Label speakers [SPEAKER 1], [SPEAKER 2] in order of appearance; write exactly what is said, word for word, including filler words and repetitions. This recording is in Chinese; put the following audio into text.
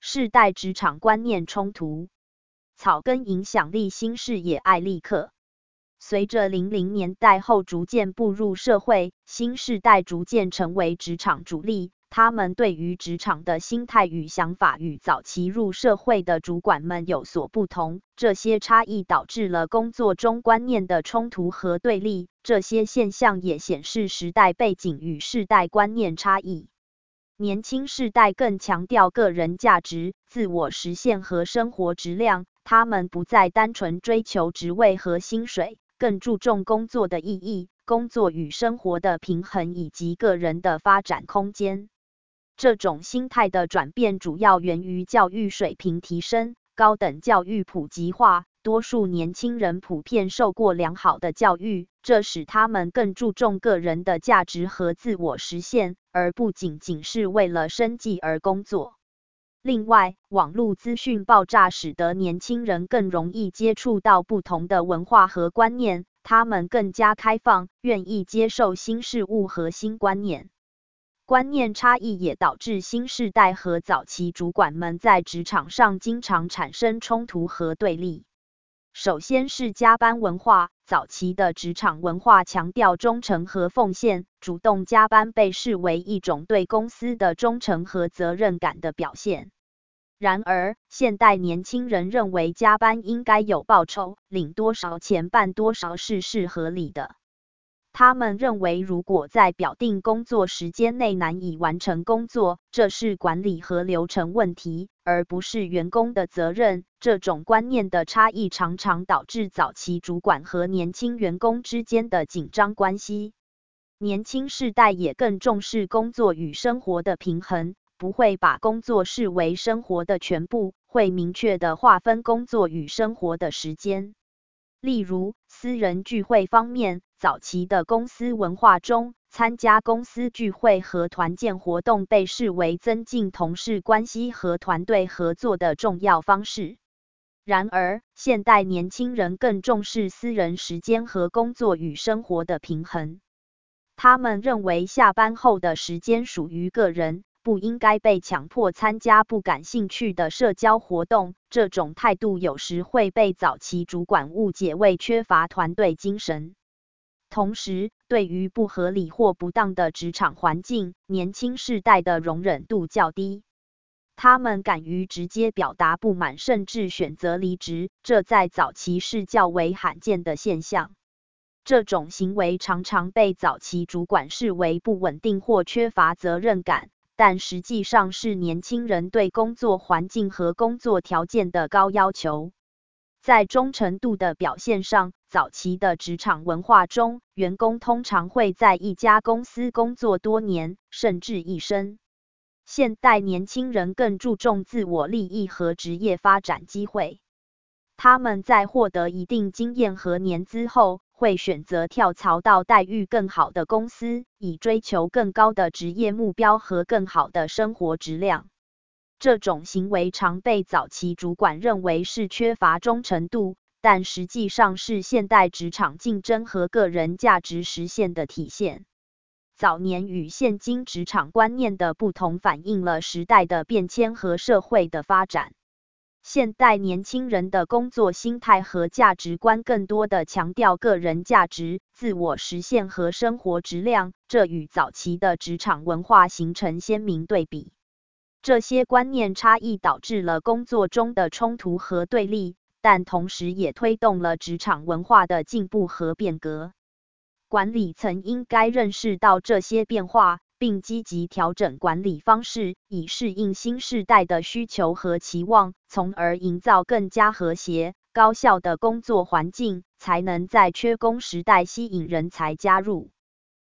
[SPEAKER 1] 世代职场观念冲突，草根影响力新视野艾利克。随着零零年代后逐渐步入社会，新世代逐渐成为职场主力，他们对于职场的心态与想法与早期入社会的主管们有所不同，这些差异导致了工作中观念的冲突和对立，这些现象也显示时代背景与世代观念差异。年轻世代更强调个人价值、自我实现和生活质量，他们不再单纯追求职位和薪水，更注重工作的意义、工作与生活的平衡以及个人的发展空间。这种心态的转变主要源于教育水平提升、高等教育普及化，多数年轻人普遍受过良好的教育，这使他们更注重个人的价值和自我实现，而不仅仅是为了生计而工作。另外，网络资讯爆炸使得年轻人更容易接触到不同的文化和观念，他们更加开放，愿意接受新事物和新观念。观念差异也导致新世代和早期主管们在职场上经常产生冲突和对立。首先是加班文化，早期的职场文化强调忠诚和奉献，主动加班被视为一种对公司的忠诚和责任感的表现。然而，现代年轻人认为加班应该有报酬，领多少钱办多少事是合理的。他们认为，如果在表定工作时间内难以完成工作，这是管理和流程问题，而不是员工的责任。这种观念的差异常常导致早期主管和年轻员工之间的紧张关系。年轻世代也更重视工作与生活的平衡，不会把工作视为生活的全部，会明确地划分工作与生活的时间。例如，私人聚会方面，早期的公司文化中，参加公司聚会和团建活动被视为增进同事关系和团队合作的重要方式。然而，现代年轻人更重视私人时间和工作与生活的平衡。他们认为下班后的时间属于个人，不应该被强迫参加不感兴趣的社交活动，这种态度有时会被早期主管误解为缺乏团队精神。同时，对于不合理或不当的职场环境，年轻世代的容忍度较低。他们敢于直接表达不满，甚至选择离职，这在早期是较为罕见的现象。这种行为常常被早期主管视为不稳定或缺乏责任感，但实际上是年轻人对工作环境和工作条件的高要求。在忠诚度的表现上，早期的职场文化中，员工通常会在一家公司工作多年，甚至一生。现代年轻人更注重自我利益和职业发展机会。他们在获得一定经验和年资后，会选择跳槽到待遇更好的公司，以追求更高的职业目标和更好的生活质量。这种行为常被早期主管认为是缺乏忠诚度，但实际上是现代职场竞争和个人价值实现的体现。早年与现今职场观念的不同反映了时代的变迁和社会的发展。现代年轻人的工作心态和价值观更多地强调个人价值、自我实现和生活质量，这与早期的职场文化形成鲜明对比。这些观念差异导致了工作中的冲突和对立，但同时也推动了职场文化的进步和变革。管理层应该认识到这些变化，并积极调整管理方式，以适应新世代的需求和期望，从而营造更加和谐、高效的工作环境，才能在缺工时代吸引人才加入。